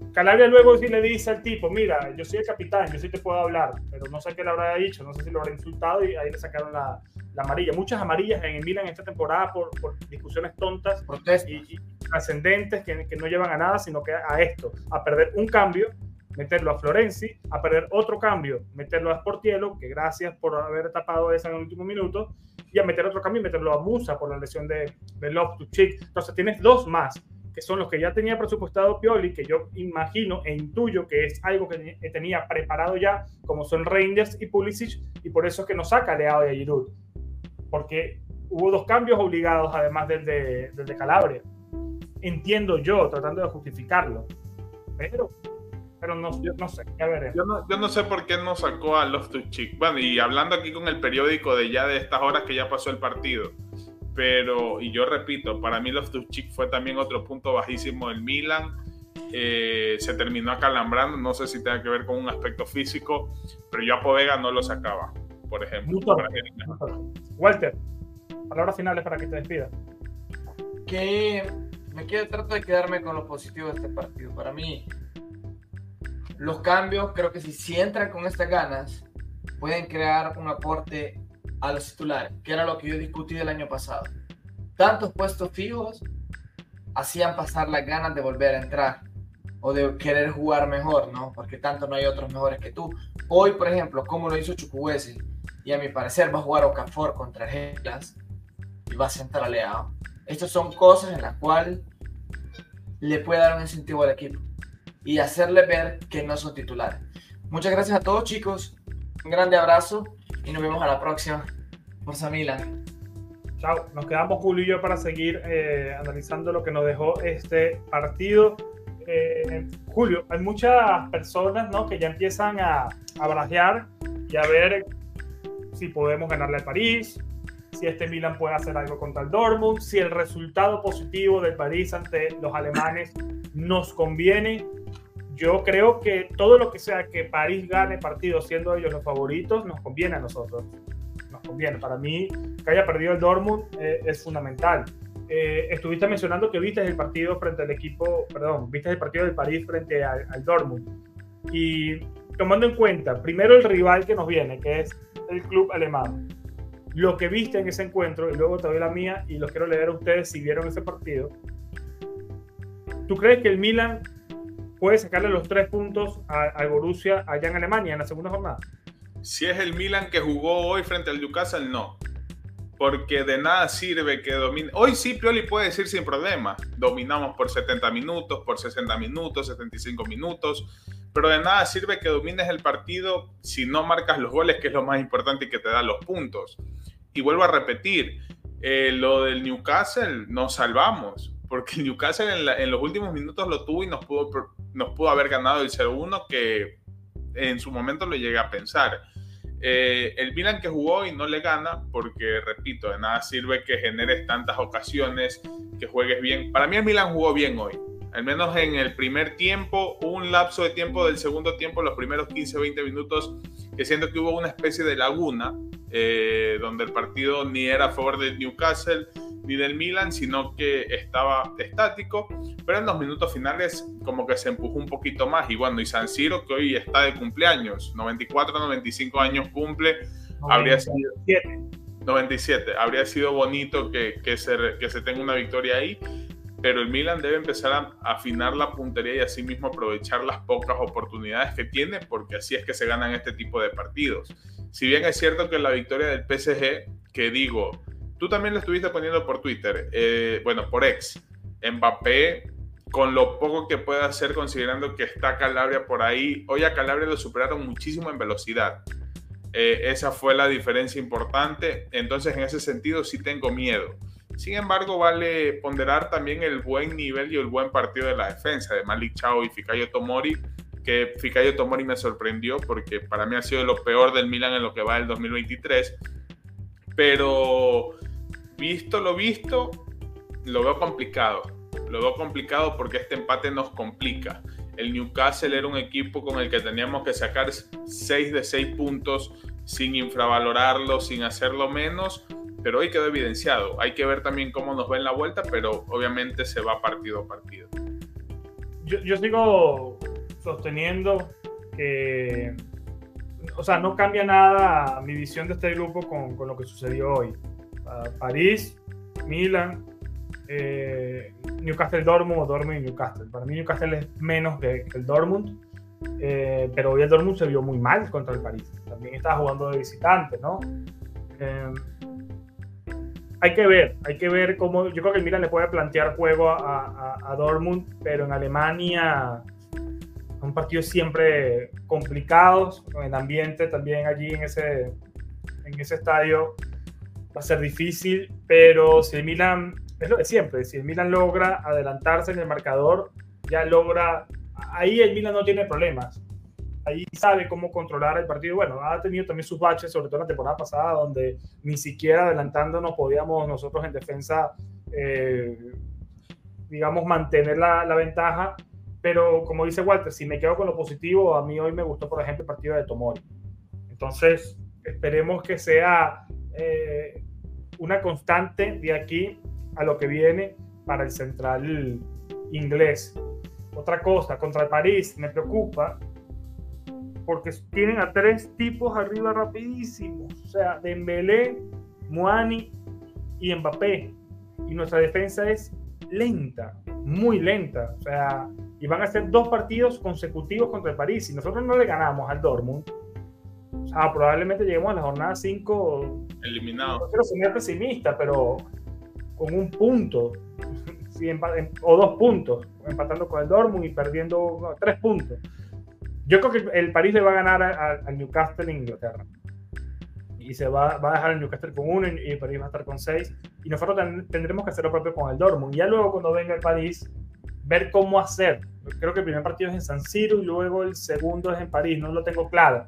Calabria luego sí le dice al tipo, mira, yo soy el capitán, yo sí te puedo hablar, pero no sé qué le habrá dicho, no sé si lo habrá insultado y ahí le sacaron la, la amarilla. Muchas amarillas en el Milan esta temporada por, por discusiones tontas y, y trascendentes que, que no llevan a nada, sino que a esto, a perder un cambio, meterlo a Florenzi, a perder otro cambio, meterlo a Sportiello, que gracias por haber tapado esa en el último minuto, y a meter otro cambio y meterlo a Musa por la lesión de, de Loftus-Cheek. Entonces tienes dos más, que son los que ya tenía presupuestado Pioli, que yo imagino e intuyo que es algo que tenía preparado ya, como son Reinders y Pulisic, y por eso es que nos saca Leao y a Giroud, porque hubo dos cambios obligados además del de, del de Calabria. Entiendo yo, tratando de justificarlo, pero, pero no, no sé, ya veremos. Yo no, yo no sé por qué no sacó a Loftus-Cheek. Bueno, y hablando aquí con el periódico de ya de estas horas que ya pasó el partido, pero, y yo repito, para mí Loftus-Cheek fue también otro punto bajísimo del Milan. Eh, se terminó acalambrando, no sé si tenga que ver con un aspecto físico, pero yo a Povega no lo sacaba, por ejemplo. Para que... Walter, palabras finales para que te despidas. Que me quedo, trato de quedarme con lo positivo de este partido. Para mí, los cambios, creo que si, si entran con estas ganas, pueden crear un aporte a los titulares, que era lo que yo discutí el año pasado. Tantos puestos fijos hacían pasar las ganas de volver a entrar o de querer jugar mejor, ¿no? Porque tanto no hay otros mejores que tú. Hoy, por ejemplo, como lo hizo Chukwueze, y a mi parecer va a jugar Okafor contra Hellas y va a sentar a Leao. Estas son cosas en las cuales le puede dar un incentivo al equipo y hacerle ver que no son titulares. Muchas gracias a todos, chicos. Un grande abrazo y nos vemos a la próxima. Forza Milan. Chao. Nos quedamos Julio y yo para seguir eh, analizando lo que nos dejó este partido. Eh, Julio, hay muchas personas, ¿no?, que ya empiezan a, a barajear y a ver si podemos ganarle al París, si este Milan puede hacer algo contra el Dortmund, si el resultado positivo del París ante los alemanes nos conviene. Yo creo que todo lo que sea que París gane partidos siendo ellos los favoritos nos conviene a nosotros. Nos conviene. Para mí, que haya perdido el Dortmund eh, es fundamental. Eh, estuviste mencionando que viste el partido frente al equipo, perdón, viste el partido del París frente al, al Dortmund. Y tomando en cuenta, primero el rival que nos viene, que es el club alemán, lo que viste en ese encuentro, y luego te doy la mía y los quiero leer a ustedes si vieron ese partido. ¿Tú crees que el Milan puede sacarle los tres puntos al Borussia allá en Alemania en la segunda jornada? Si es el Milan que jugó hoy frente al Newcastle, no. Porque de nada sirve que domine. Hoy sí, Pioli puede decir sin problema. Dominamos por setenta minutos, por sesenta minutos, setenta y cinco minutos. Pero de nada sirve que domines el partido si no marcas los goles, que es lo más importante y que te da los puntos. Y vuelvo a repetir, eh, lo del Newcastle nos salvamos. Porque el Newcastle en, la, en los últimos minutos lo tuvo y nos pudo, nos pudo haber ganado el cero uno, que en su momento lo llegué a pensar. Eh, el Milan que jugó y no le gana porque, repito, de nada sirve que generes tantas ocasiones, que juegues bien. Para mí el Milan jugó bien hoy, al menos en el primer tiempo. Hubo un lapso de tiempo del segundo tiempo, los primeros quince a veinte minutos, que siento que hubo una especie de laguna, eh, donde el partido ni era a favor del Newcastle ni del Milan, sino que estaba estático, pero en los minutos finales como que se empujó un poquito más. Y bueno, y San Siro, que hoy está de cumpleaños, noventa y cuatro, noventa y cinco años cumple, noventa y siete. Habría sido noventa y siete, habría sido bonito que, que, se, que se tenga una victoria ahí, pero el Milan debe empezar a afinar la puntería y así mismo aprovechar las pocas oportunidades que tiene, porque así es que se ganan este tipo de partidos. Si bien es cierto que la victoria del P S G, que digo, tú también lo estuviste poniendo por Twitter, eh, bueno, por X, Mbappé, con lo poco que puede hacer considerando que está Calabria por ahí, hoy a Calabria lo superaron muchísimo en velocidad. Eh, esa fue la diferencia importante, entonces en ese sentido sí tengo miedo. Sin embargo, vale ponderar también el buen nivel y el buen partido de la defensa de Malik Thiaw y Fikayo Tomori, que Fikayo Tomori me sorprendió porque para mí ha sido lo peor del Milan en lo que va del dos mil veintitrés, pero visto lo visto, lo veo complicado. Lo veo complicado porque este empate nos complica. El Newcastle era un equipo con el que teníamos que sacar seis de seis puntos sin infravalorarlo, sin hacerlo menos, pero hoy quedó evidenciado. Hay que ver también cómo nos va en la vuelta, pero obviamente se va partido a partido. yo, yo sigo sosteniendo que, o sea, no cambia nada mi visión de este grupo con, con lo que sucedió hoy. Uh, París, Milan, eh, Newcastle, Dortmund o Dortmund y Newcastle. Para mí Newcastle es menos que, que el Dortmund, eh, pero hoy el Dortmund se vio muy mal contra el París. También estaba jugando de visitante, ¿no? Eh, hay que ver, hay que ver cómo. Yo creo que el Milan le puede plantear juego a, a, a Dortmund, pero en Alemania son partidos siempre complicados, con el ambiente también allí en ese, en ese estadio va a ser difícil, pero si el Milan, es lo de siempre, si el Milan logra adelantarse en el marcador, ya logra, ahí el Milan no tiene problemas. Ahí sabe cómo controlar el partido. Bueno, ha tenido también sus baches, sobre todo en la temporada pasada, donde ni siquiera adelantándonos podíamos nosotros en defensa, eh, digamos, mantener la, la ventaja. Pero como dice Walter, si me quedo con lo positivo, a mí hoy me gustó, por ejemplo, el partido de Tomori. Entonces, esperemos que sea eh, una constante de aquí a lo que viene para el central inglés. Otra cosa, contra el París, me preocupa porque tienen a tres tipos arriba rapidísimos, o sea, Dembélé, Muani y Mbappé, y nuestra defensa es lenta, muy lenta, o sea, y van a ser dos partidos consecutivos contra el París. Si nosotros no le ganamos al Dortmund, o sea, probablemente lleguemos a la jornada cinco eliminado. No quiero ser pesimista, pero con un punto, si o dos puntos, empatando con el Dortmund y perdiendo no, tres puntos. Yo creo que el París le va a ganar al Newcastle en Inglaterra. Y se va, va a dejar el Newcastle con uno y el París va a estar con seis. Y nosotros ten, tendremos que hacer lo propio con el Dortmund. Ya luego cuando venga el París, ver cómo hacer. Creo que el primer partido es en San Siro y luego el segundo es en París. No lo tengo claro.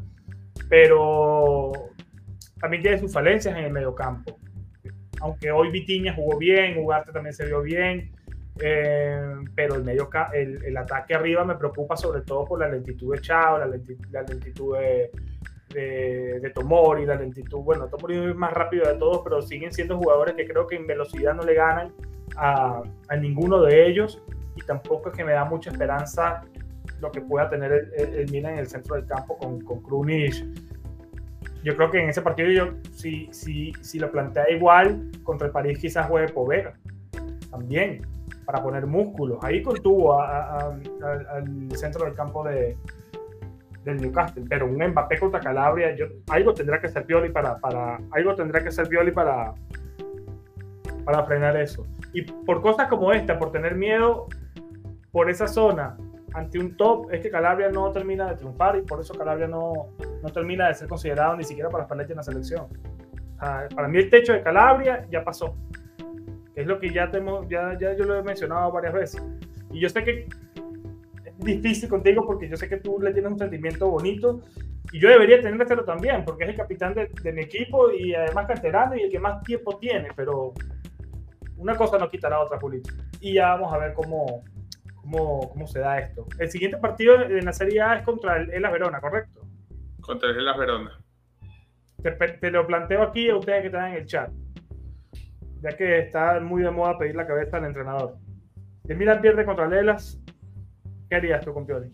Pero también tiene sus falencias en el mediocampo. Aunque hoy Vitinha jugó bien, Ugarte también se vio bien. Eh, pero el, medio, el, el ataque arriba me preocupa sobre todo por la lentitud de Chao, la lentitud, la lentitud de, de, de Tomori, la lentitud, bueno, Tomori es más rápido de todos, pero siguen siendo jugadores que creo que en velocidad no le ganan a, a ninguno de ellos, y tampoco es que me da mucha esperanza lo que pueda tener el, el, el Milan en el centro del campo con, con Krunic. Yo creo que en ese partido, yo, si, si, si lo plantea igual, contra el París quizás juegue Povega también, para poner músculos. Ahí contuvo a, a, a, al centro del campo de, del Newcastle, pero un Mbappé contra Calabria, yo, algo tendrá que ser Pioli para, para algo tendrá que ser Pioli para, para frenar eso. Y por cosas como esta, por tener miedo por esa zona ante un top, es que Calabria no termina de triunfar, y por eso Calabria no, no termina de ser considerado ni siquiera para Spalletti en la selección. O sea, para mí el techo de Calabria ya pasó. Es lo que ya, tenemos, ya, ya yo lo he mencionado varias veces. Y yo sé que es difícil contigo porque yo sé que tú le tienes un sentimiento bonito y yo debería tenerlo también porque es el capitán de, de mi equipo y además canterano y el que más tiempo tiene, pero una cosa no quita la otra, Julito. Y ya vamos a ver cómo, cómo, cómo se da esto. El siguiente partido en la Serie A es contra el Hellas Verona, ¿correcto? Contra el Hellas Verona. Te, te lo planteo aquí a ustedes que están en el chat, ya que está muy de moda pedir la cabeza al entrenador. Si el Milan pierde contra el Hellas, ¿qué harías tú con Pioli?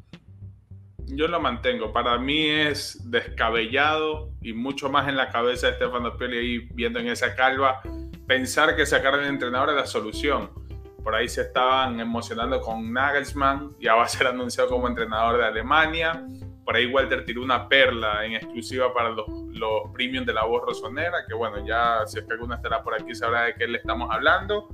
Yo lo mantengo. Para mí es descabellado y mucho más en la cabeza de Stefano Pioli ahí viendo en esa calva, pensar que sacar al entrenador es la solución. Por ahí se estaban emocionando con Nagelsmann, ya va a ser anunciado como entrenador de Alemania. Por ahí Walter tiró una perla en exclusiva para los, los premium de la voz rosonera, que bueno, ya si es que alguna estará por aquí sabrá de qué le estamos hablando,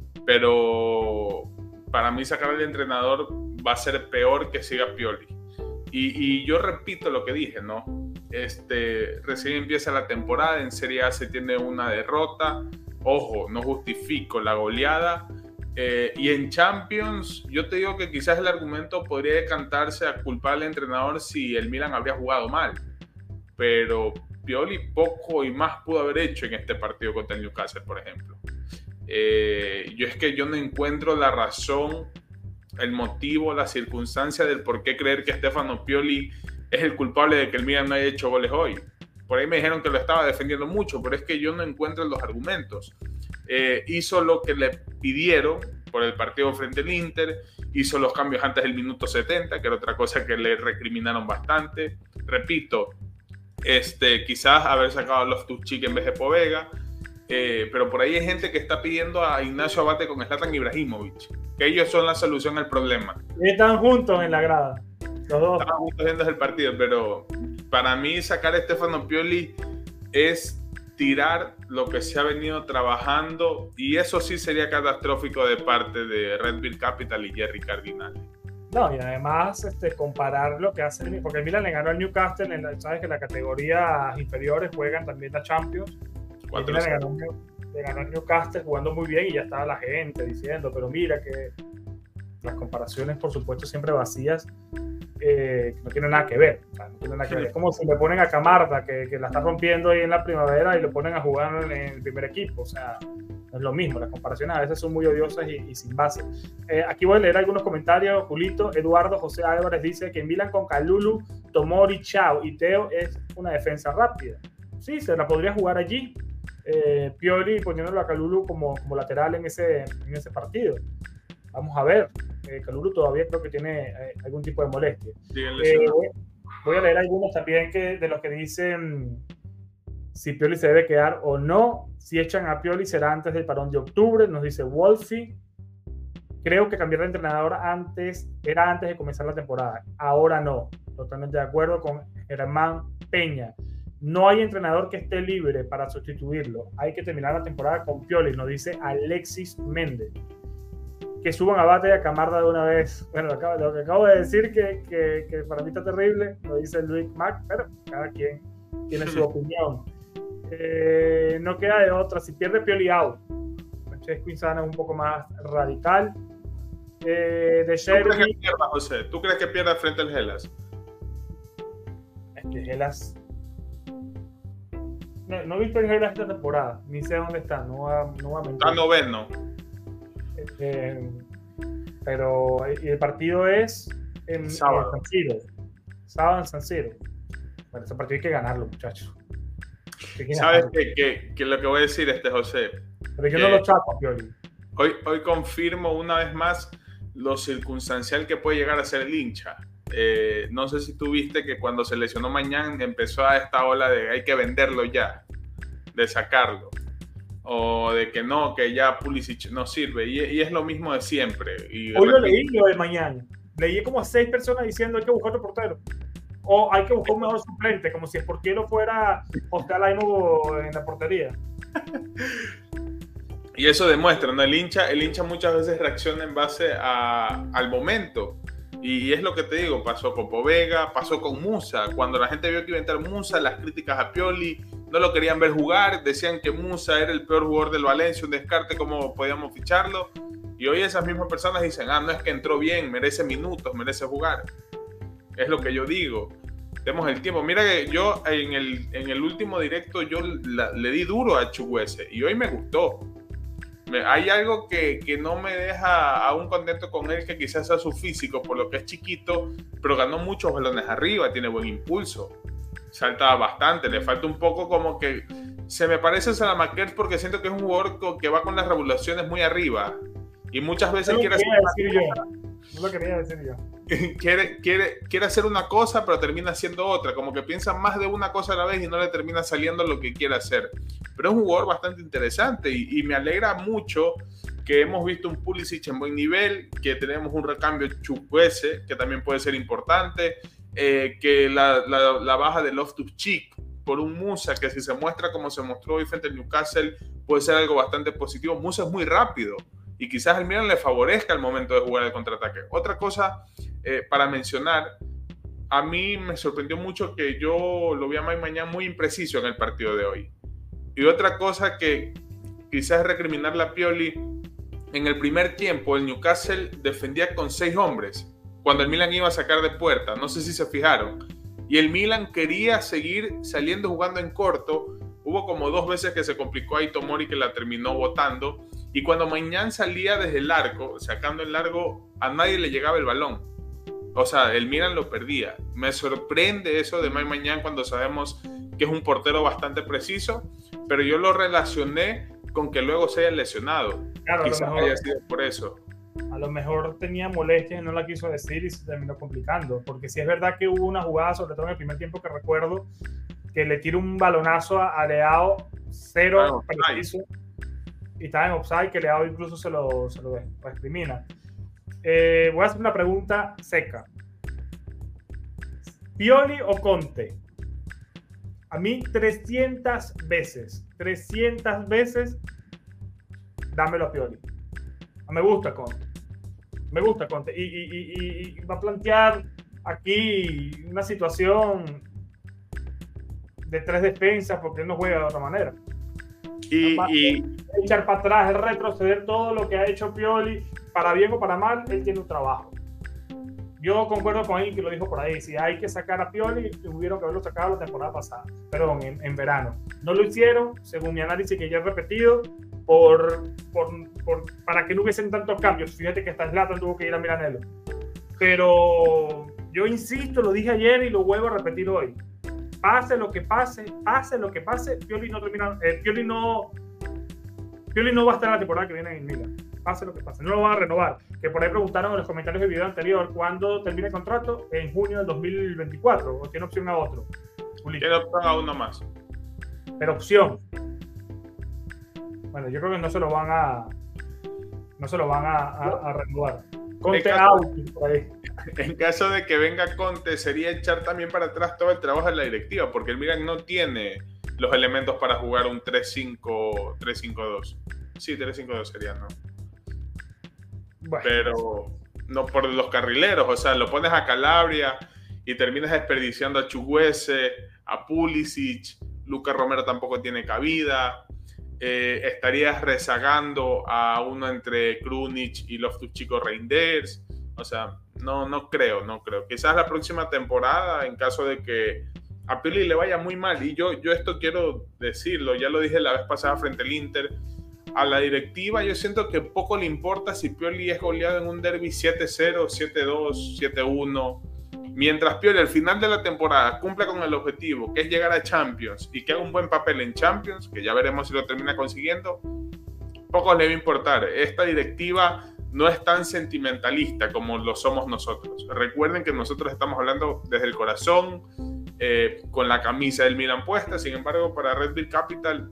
pero para mí sacar al entrenador va a ser peor que siga Pioli. Y, y yo repito lo que dije, ¿no? Este, recién empieza la temporada, en Serie A se tiene una derrota, ojo, no justifico la goleada. Eh, y en Champions, yo te digo que quizás el argumento podría decantarse a culpar al entrenador si el Milan habría jugado mal. Pero Pioli poco y más pudo haber hecho en este partido contra el Newcastle, por ejemplo. Eh, yo es que yo no encuentro la razón, el motivo, la circunstancia del por qué creer que Stefano Pioli es el culpable de que el Milan no haya hecho goles hoy. Por ahí me dijeron que lo estaba defendiendo mucho, pero es que yo no encuentro los argumentos. Eh, hizo lo que le pidieron, por el partido frente al Inter, hizo los cambios antes del minuto setenta, que era otra cosa que le recriminaron bastante. Repito, este, quizás haber sacado a Loftus-Cheek en vez de Povega, eh, pero por ahí hay gente que está pidiendo a Ignacio Abate con Zlatan Ibrahimovic, que ellos son la solución al problema. Y están juntos en la grada, los dos. Están juntos viendo el partido, pero para mí sacar a Stefano Pioli es tirar lo que se ha venido trabajando, y eso sí sería catastrófico de parte de Red Bull Capital y Jerry Cardinale. No, y además este, comparar lo que hace, porque el Milan le ganó al Newcastle, en la, sabes que en las categorías inferiores juegan también la Champions. El Milan le ganó, le ganó al Newcastle jugando muy bien y ya estaba la gente diciendo, pero mira que las comparaciones, por supuesto, siempre vacías, eh, que no tienen nada que ver. O sea, no tienen nada que ver. Es como si le ponen a Camarda, que, que la está rompiendo ahí en la primavera, y lo ponen a jugar en el primer equipo. O sea, no es lo mismo. Las comparaciones a veces son muy odiosas y, y sin base. Eh, aquí voy a leer algunos comentarios. Julito, Eduardo José Álvarez dice que en Milan con Kalulu, Tomori, Chao y Teo es una defensa rápida. Sí, se la podría jugar allí. Eh, Pioli poniéndolo a Kalulu como, como lateral en ese, en ese partido. Vamos a ver. Eh, Kalulu todavía creo que tiene eh, algún tipo de molestia. Sí, eh, voy, voy a leer algunos también que, de los que dicen si Pioli se debe quedar o no. Si echan a Pioli será antes del parón de octubre, nos dice Wolfie. Creo que cambiar de entrenador antes era antes de comenzar la temporada. Ahora no. Totalmente de acuerdo con Germán Peña. No hay entrenador que esté libre para sustituirlo. Hay que terminar la temporada con Pioli, nos dice Alexis Méndez. Que suban a Abate y a Camarda de una vez. Bueno, lo, acabo, lo que acabo de decir que, que, que para mí está terrible, lo dice Luis Mac, pero cada quien tiene su opinión. Eh, no queda de otra. Si pierde Pioli out, Francesco Insana es un poco más radical. Eh, de ¿Tú, crees que pierda, José? ¿Tú crees que pierda frente al Hellas? Es que Hellas... No, no he visto el Hellas esta temporada, ni sé dónde está, no va, no va a mentir. Está noveno. Eh, pero el partido es en sábado. San Siro. Sábado en San Siro. Bueno, ese partido hay que ganarlo, muchachos. ¿Sabes qué? Que, que lo que voy a decir, este José? Pero yo no lo chapo, Pioli. Hoy, hoy confirmo una vez más lo circunstancial que puede llegar a ser el hincha. Eh, no sé si tú viste que cuando se lesionó Mañán empezó a esta ola de hay que venderlo ya, de sacarlo, o de que no, que ya Pulisic no sirve, y, y es lo mismo de siempre. Y hoy lo leí lo de Mañán, leí como a seis personas diciendo hay que buscar otro portero, o hay que buscar un mejor suplente, como si Sportiello fuera Oscar Laino en la portería. Y eso demuestra, ¿no? El hincha, el hincha muchas veces reacciona en base a, al momento. Y es lo que te digo, pasó con Povega, pasó con Musa. Cuando la gente vio que iba a entrar Musa, las críticas a Pioli, no lo querían ver jugar, decían que Musa era el peor jugador del Valencia, un descarte, cómo podíamos ficharlo. Y hoy esas mismas personas dicen, ah, no es que entró bien, merece minutos, merece jugar. Es lo que yo digo. Demos el tiempo. Mira que yo en el, en el último directo yo la, le di duro a Chukwueze y hoy me gustó. Me, hay algo que, que no me deja aún contento con él, que quizás sea su físico, por lo que es chiquito, pero ganó muchos balones arriba, tiene buen impulso, salta bastante, le falta un poco como que se me parece a Salamakers porque siento que es un jugador que va con las regulaciones muy arriba y muchas veces no quiere hacer decir yo. No lo quería decir yo. Quiere, quiere, quiere hacer una cosa pero termina haciendo otra, como que piensa más de una cosa a la vez y no le termina saliendo lo que quiere hacer, pero es un jugador bastante interesante y, y me alegra mucho que hemos visto un Pulisic en buen nivel, que tenemos un recambio Chukwueze que también puede ser importante, eh, que la, la, la baja de Loftus-Cheek por un Musa que si se muestra como se mostró hoy frente al Newcastle puede ser algo bastante positivo. Musa es muy rápido y quizás al Milan le favorezca el momento de jugar el contraataque. Otra cosa eh, para mencionar, a mí me sorprendió mucho que yo lo vi a Mike Mañán muy impreciso en el partido de hoy. Y otra cosa que quizás es recriminarle a Pioli, en el primer tiempo el Newcastle defendía con seis hombres cuando el Milan iba a sacar de puerta, no sé si se fijaron, y el Milan quería seguir saliendo jugando en corto. Hubo como dos veces que se complicó ahí Tomori, que la terminó botando. Y cuando Mañán salía desde el largo, sacando el largo, a nadie le llegaba el balón. O sea, el Milan lo perdía. Me sorprende eso de Mike Mañán cuando sabemos que es un portero bastante preciso, pero yo lo relacioné con que luego se haya lesionado. Claro, Quizás a lo mejor, haya sido por eso. A lo mejor tenía molestias y no la quiso decir y se terminó complicando. Porque sí es verdad que hubo una jugada, sobre todo en el primer tiempo que recuerdo, que le tira un balonazo a, a Leao, cero Ah, preciso, y estaba en offside, que Leao incluso se lo, se lo recrimina. Eh, voy a hacer una pregunta seca. ¿Pioli o Conte? A mí trescientas veces, trescientas veces, dámelo a Pioli. Me gusta Conte. Me gusta Conte. Y, y, y, y va a plantear aquí una situación de tres defensas porque él no juega de otra manera. Y, y echar para atrás, el retroceder todo lo que ha hecho Pioli, para bien o para mal, él tiene un trabajo. Yo concuerdo con él que lo dijo por ahí, si hay que sacar a Pioli, tuvieron que haberlo sacado la temporada pasada, perdón, en, en verano. No lo hicieron, según mi análisis que ya he repetido, por, por, por, para que no hubiesen tantos cambios. Fíjate que hasta Zlatan tuvo que ir a Milanello. Pero yo insisto, lo dije ayer y lo vuelvo a repetir hoy. Pase lo que pase, pase lo que pase, Pioli no termina, eh, Pioli no, Pioli no va a estar en la temporada que viene en Milan. Pase lo que pase, no lo van a renovar. Que por ahí preguntaron en los comentarios del video anterior cuándo termina el contrato, en junio del dos mil veinticuatro, o tiene opción a otro. Tiene opción a uno más. Pero opción. Bueno, yo creo que no se lo van a, no se lo van a, a, a renovar. Conte out por ahí. En caso de que venga Conte, sería echar también para atrás todo el trabajo de la directiva, porque el Milan no tiene los elementos para jugar un tres cinco dos. Sí, tres cinco dos sería, ¿no? Bueno. Pero no por los carrileros, o sea, lo pones a Calabria y terminas desperdiciando a Chukwueze, a Pulisic, Lucas Romero tampoco tiene cabida, eh, estarías rezagando a uno entre Krunic y Loftus-Cheek Reinders, o sea, no, no creo, no creo. Quizás la próxima temporada, en caso de que a Pioli le vaya muy mal, y yo, yo esto quiero decirlo, ya lo dije la vez pasada frente al Inter, a la directiva yo siento que poco le importa si Pioli es goleado en un derbi siete cero, siete dos, siete uno. Mientras Pioli al final de la temporada cumpla con el objetivo, que es llegar a Champions y que haga un buen papel en Champions, que ya veremos si lo termina consiguiendo, poco le va a importar. Esta directiva no es tan sentimentalista como lo somos nosotros. Recuerden que nosotros estamos hablando desde el corazón, eh, con la camisa del Milan puesta. Sin embargo, para Red Bull Capital,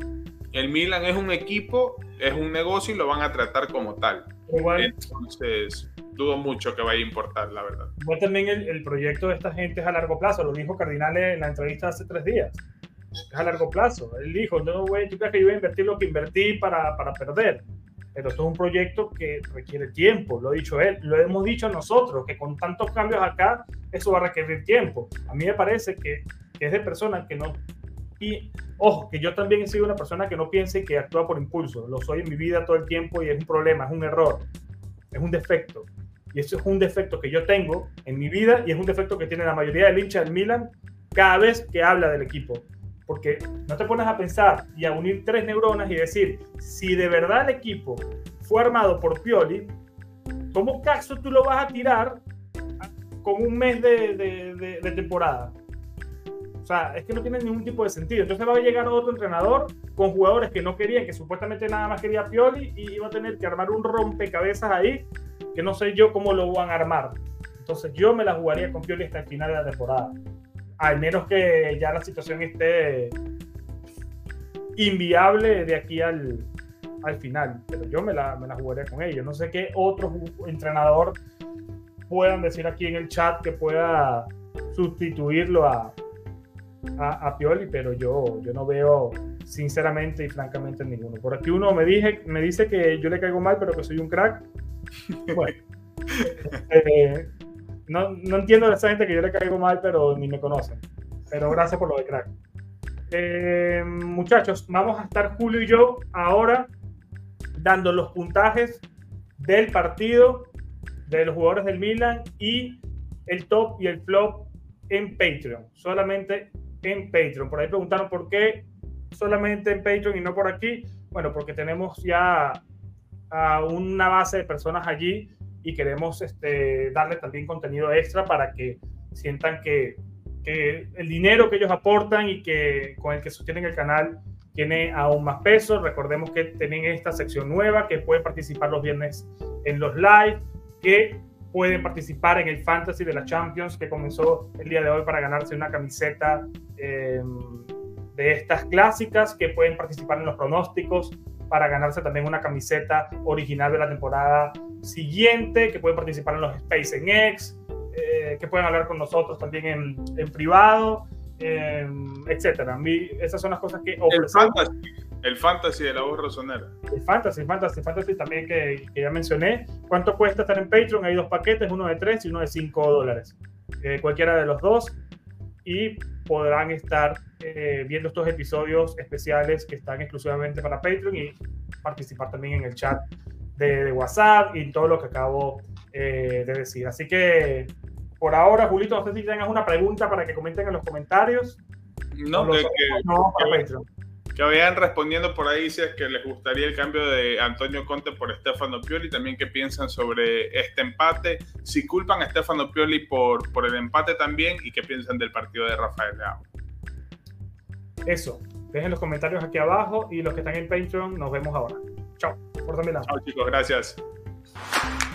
el Milan es un equipo, es un negocio y lo van a tratar como tal. Igual, entonces, dudo mucho que vaya a importar, la verdad. Igual también el, el proyecto de esta gente es a largo plazo, lo dijo Cardinale en la entrevista hace tres días. Es a largo plazo. Él dijo, no, güey, ¿tú crees que yo voy a invertir lo que invertí para, para perder? Pero esto es un proyecto que requiere tiempo, lo ha dicho él, lo hemos dicho nosotros, que con tantos cambios acá, eso va a requerir tiempo. A mí me parece que, que es de personas que no... Y, ojo, que yo también he sido una persona que no piense que actúa por impulso. Lo soy en mi vida todo el tiempo y es un problema, es un error, es un defecto. Y eso es un defecto que yo tengo en mi vida y es un defecto que tiene la mayoría del hincha del Milan cada vez que habla del equipo. Porque no te pones a pensar y a unir tres neuronas y decir, si de verdad el equipo fue armado por Pioli, ¿cómo caso tú lo vas a tirar con un mes de, de, de, de temporada? O sea, es que no tiene ningún tipo de sentido. Entonces va a llegar otro entrenador con jugadores que no querían, que supuestamente nada más quería Pioli, y iba a tener que armar un rompecabezas ahí, que no sé yo cómo lo van a armar. Entonces yo me la jugaría con Pioli hasta el final de la temporada. Al menos que ya la situación esté inviable de aquí al, al final. Pero yo me la, me la jugaría con ellos. No sé qué otro entrenador puedan decir aquí en el chat que pueda sustituirlo a A, a Pioli, pero yo, yo no veo sinceramente y francamente ninguno. Por aquí uno me, dije, me dice que yo le caigo mal, pero que soy un crack. Bueno, eh, no, no entiendo de esa gente que yo le caigo mal, pero ni me conocen. Pero gracias por lo de crack. Eh, muchachos, vamos a estar Julio y yo ahora dando los puntajes del partido, de los jugadores del Milan y el top y el flop en Patreon. Solamente en Patreon. Por ahí preguntaron por qué solamente en Patreon y no por aquí. Bueno, porque tenemos ya a una base de personas allí y queremos este, darle también contenido extra para que sientan que, que el dinero que ellos aportan y que con el que sostienen el canal tiene aún más peso. Recordemos que tienen esta sección nueva, que pueden participar los viernes en los live, que pueden participar en el Fantasy de la Champions, que comenzó el día de hoy para ganarse una camiseta eh, de estas clásicas, que pueden participar en los pronósticos para ganarse también una camiseta original de la temporada siguiente, que pueden participar en los Space en X, eh, que pueden hablar con nosotros también en, en privado, eh, etcétera. Esas son las cosas que ofrecemos. El fantasy, el fantasy de la voz rosonera. El fantasy, el fantasy, el fantasy también que, que ya mencioné. ¿Cuánto cuesta estar en Patreon? Hay dos paquetes, uno de tres y uno de cinco dólares. Eh, cualquiera de los dos. Y podrán estar eh, viendo estos episodios especiales que están exclusivamente para Patreon y participar también en el chat de, de WhatsApp y todo lo que acabo eh, de decir. Así que por ahora, Julito, no sé si tengas una pregunta para que comenten en los comentarios. No, que, que, no para que, Patreon. Que vayan respondiendo por ahí si es que les gustaría el cambio de Antonio Conte por Stefano Pioli, también qué piensan sobre este empate, si culpan a Stefano Pioli por, por el empate también y qué piensan del partido de Rafael Leao. Eso, dejen los comentarios aquí abajo y los que están en Patreon nos vemos ahora. Chao, por también. Chao chicos, gracias.